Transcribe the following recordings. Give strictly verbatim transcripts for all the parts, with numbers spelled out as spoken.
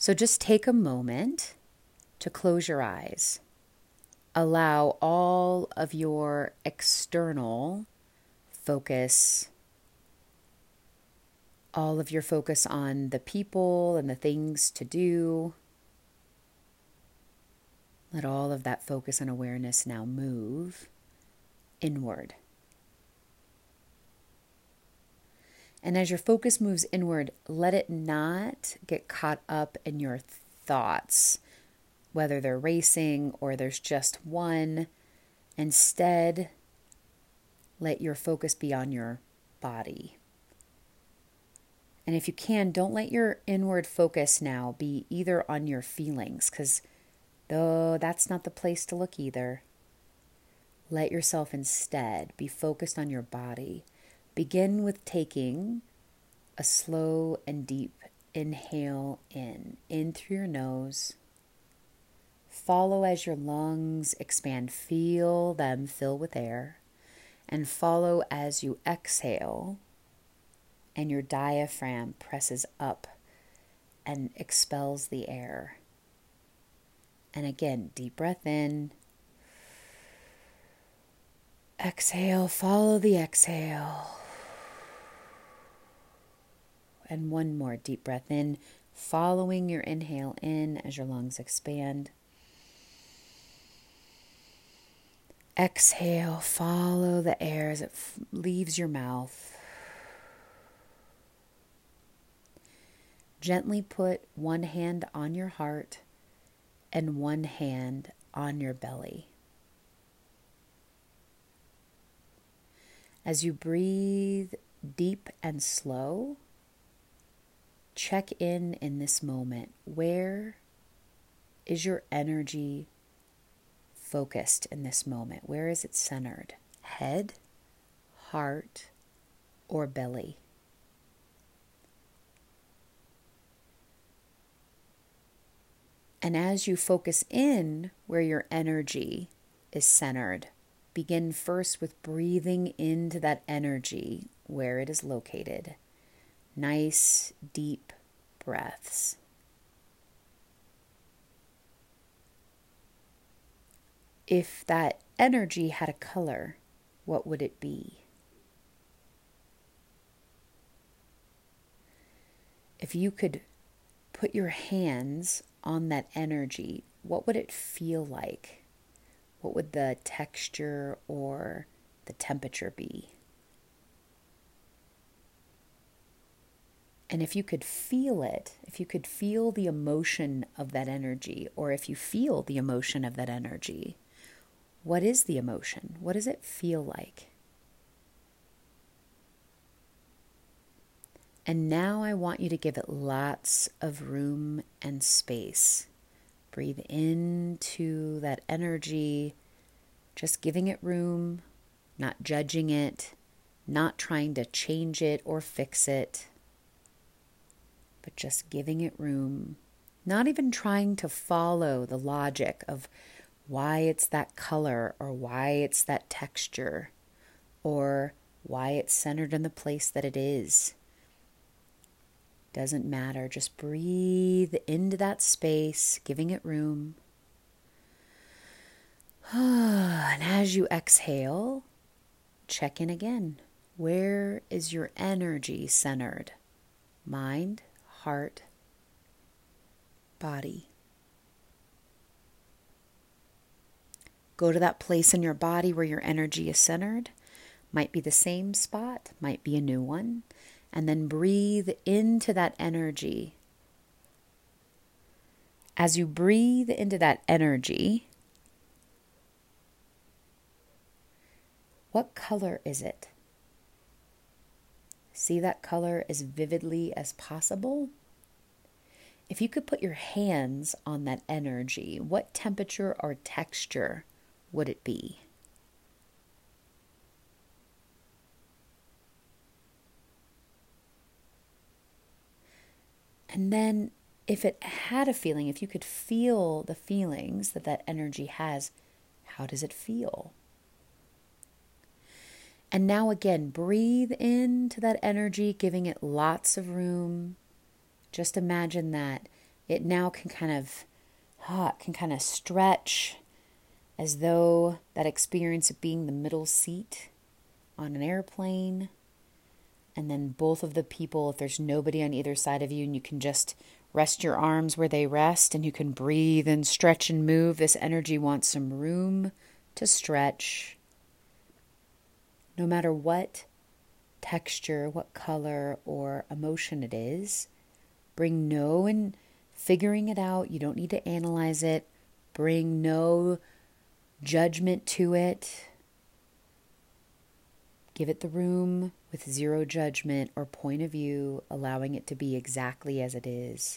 So just take a moment to close your eyes. Allow all of your external focus, all of your focus on the people and the things to do. Let all of that focus and awareness now move inward. And as your focus moves inward, let it not get caught up in your thoughts, whether they're racing or there's just one. Instead, let your focus be on your body. And if you can, don't let your inward focus now be either on your feelings, because though that's not the place to look either. Let yourself instead be focused on your body. Begin with taking a slow and deep inhale in, in through your nose. Follow as your lungs expand. Feel them fill with air. And follow as you exhale and your diaphragm presses up and expels the air. And again, deep breath in. Exhale, follow the exhale. And one more deep breath in, following your inhale in as your lungs expand. Exhale, follow the air as it f- leaves your mouth. Gently put one hand on your heart and one hand on your belly. As you breathe deep and slow, check in in this moment. Where is your energy focused in this moment? Where is it centered? Head, heart, or belly? And as you focus in where your energy is centered, begin first with breathing into that energy where it is located. Nice, deep breaths. If that energy had a color, what would it be? If you could put your hands on that energy, what would it feel like? What would the texture or the temperature be? And if you could feel it, if you could feel the emotion of that energy, or if you feel the emotion of that energy, what is the emotion? What does it feel like? And now I want you to give it lots of room and space. Breathe into that energy, just giving it room, not judging it, not trying to change it or fix it, but just giving it room, not even trying to follow the logic of why it's that color or why it's that texture or why it's centered in the place that it is. Doesn't matter. Just breathe into that space, giving it room. And as you exhale, check in again. Where is your energy centered? Mind, heart, body. Go to that place in your body where your energy is centered. Might be the same spot, might be a new one. And then breathe into that energy. As you breathe into that energy, what color is it? See that color as vividly as possible? If you could put your hands on that energy, what temperature or texture would it be? And then if it had a feeling, if you could feel the feelings that that energy has, how does it feel? And now again, breathe into that energy, giving it lots of room. Just imagine that it now can kind of, ah, can kind of stretch as though that experience of being the middle seat on an airplane. And then both of the people, if there's nobody on either side of you, and you can just rest your arms where they rest, and you can breathe and stretch and move. This energy wants some room to stretch. No matter what texture, what color, or emotion it is, bring no and figuring it out. You don't need to analyze it. Bring no judgment to it. Give it the room with zero judgment or point of view, allowing it to be exactly as it is.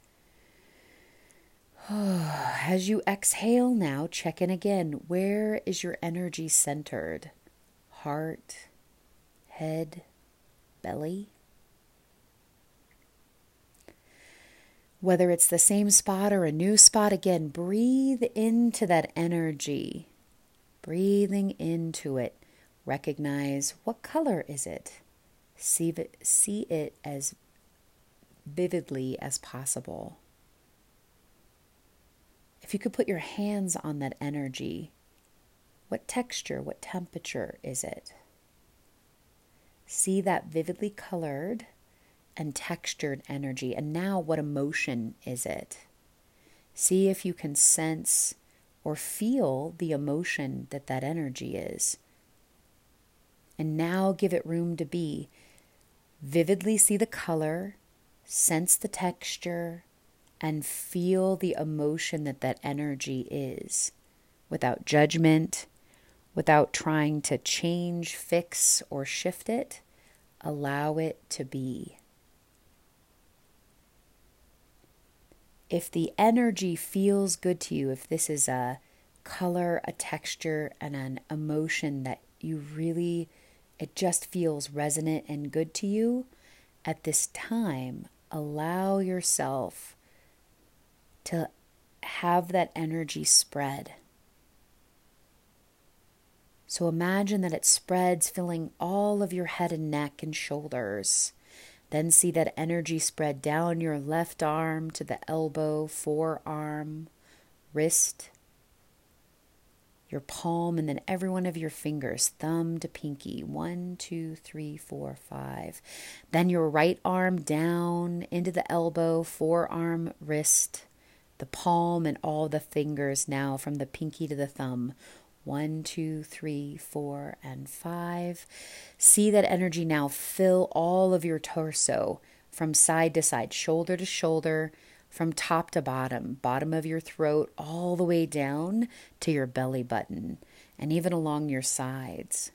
As you exhale now, check in again. Where is your energy centered? Heart, head, belly? Whether it's the same spot or a new spot, again, breathe into that energy. Breathing into it. Recognize, what color is it? See it, see it as vividly as possible. If you could put your hands on that energy, what texture, what temperature is it? See that vividly colored and textured energy. And now, what emotion is it? See if you can sense or feel the emotion that that energy is. And now give it room to be. Vividly see the color, sense the texture, and feel the emotion that that energy is. Without judgment, without trying to change, fix, or shift it, allow it to be. If the energy feels good to you, if this is a color, a texture, and an emotion that you really, it just feels resonant and good to you, at this time, allow yourself to have that energy spread. So imagine that it spreads, filling all of your head and neck and shoulders. Then see that energy spread down your left arm to the elbow, forearm, wrist, your palm, and then every one of your fingers, thumb to pinky. One, two, three, four, five. Then your right arm down into the elbow, forearm, wrist, the palm, and all the fingers now from the pinky to the thumb. One, two, three, four, and five. See that energy now fill all of your torso from side to side, shoulder to shoulder, from top to bottom, bottom of your throat, all the way down to your belly button, and even along your sides.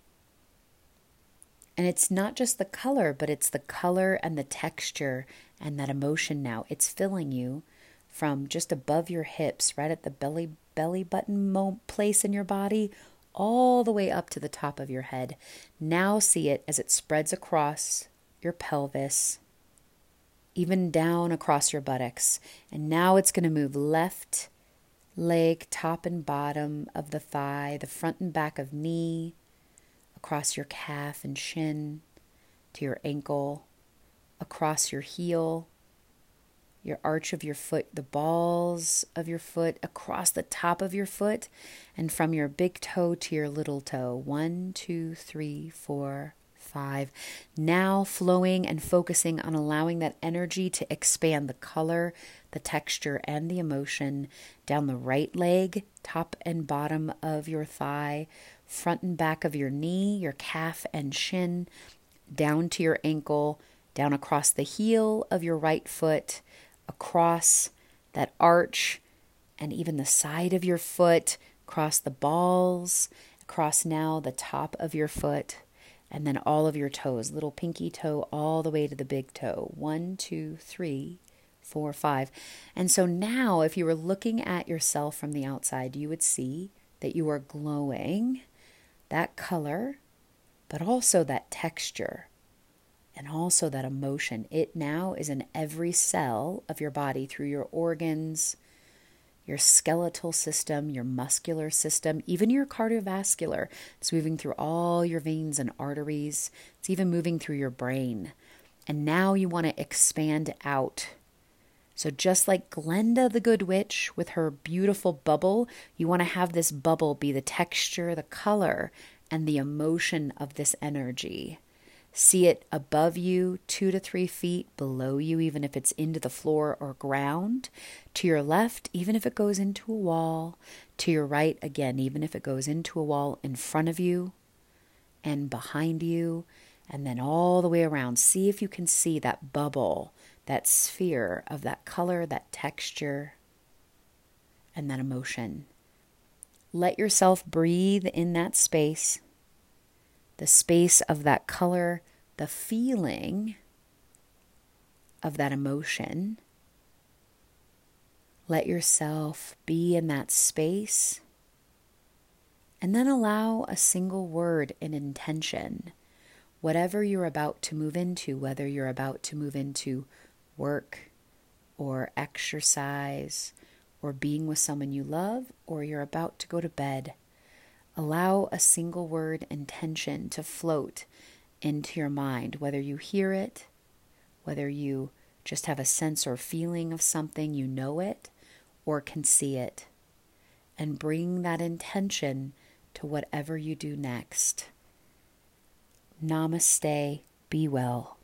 And it's not just the color, but it's the color and the texture and that emotion now. It's filling you from just above your hips, right at the belly belly button mo- place in your body, all the way up to the top of your head. Now see it as it spreads across your pelvis, even down across your buttocks. And now it's going to move left leg, top and bottom of the thigh, the front and back of knee, across your calf and shin, to your ankle, across your heel, your arch of your foot, the balls of your foot, across the top of your foot, and from your big toe to your little toe. One, two, three, four, five. Now flowing and focusing on allowing that energy to expand the color, the texture, and the emotion down the right leg, top and bottom of your thigh, front and back of your knee, your calf and shin, down to your ankle, down across the heel of your right foot, across that arch and even the side of your foot, across the balls, across now the top of your foot, and then all of your toes, little pinky toe all the way to the big toe. One, two, three, four, five. And so now if you were looking at yourself from the outside, you would see that you are glowing, that color, but also that texture. And also that emotion. It now is in every cell of your body, through your organs, your skeletal system, your muscular system, even your cardiovascular. It's moving through all your veins and arteries. It's even moving through your brain. And now you want to expand out So just like Glenda the Good Witch with her beautiful bubble, you want to have this bubble be the texture, the color, and the emotion of this energy. See it above you, two to three feet below you, even if it's into the floor or ground. To your left, even if it goes into a wall. To your right, again, even if it goes into a wall in front of you and behind you, and then all the way around. See if you can see that bubble, that sphere of that color, that texture, and that emotion. Let yourself breathe in that space, the space of that color, the feeling of that emotion. Let yourself be in that space, and then allow a single word in intention. Whatever you're about to move into, whether you're about to move into work or exercise or being with someone you love, or you're about to go to bed, allow a single word intention to float into your mind, whether you hear it, whether you just have a sense or feeling of something, you know it, or can see it, and bring that intention to whatever you do next. Namaste. Be well.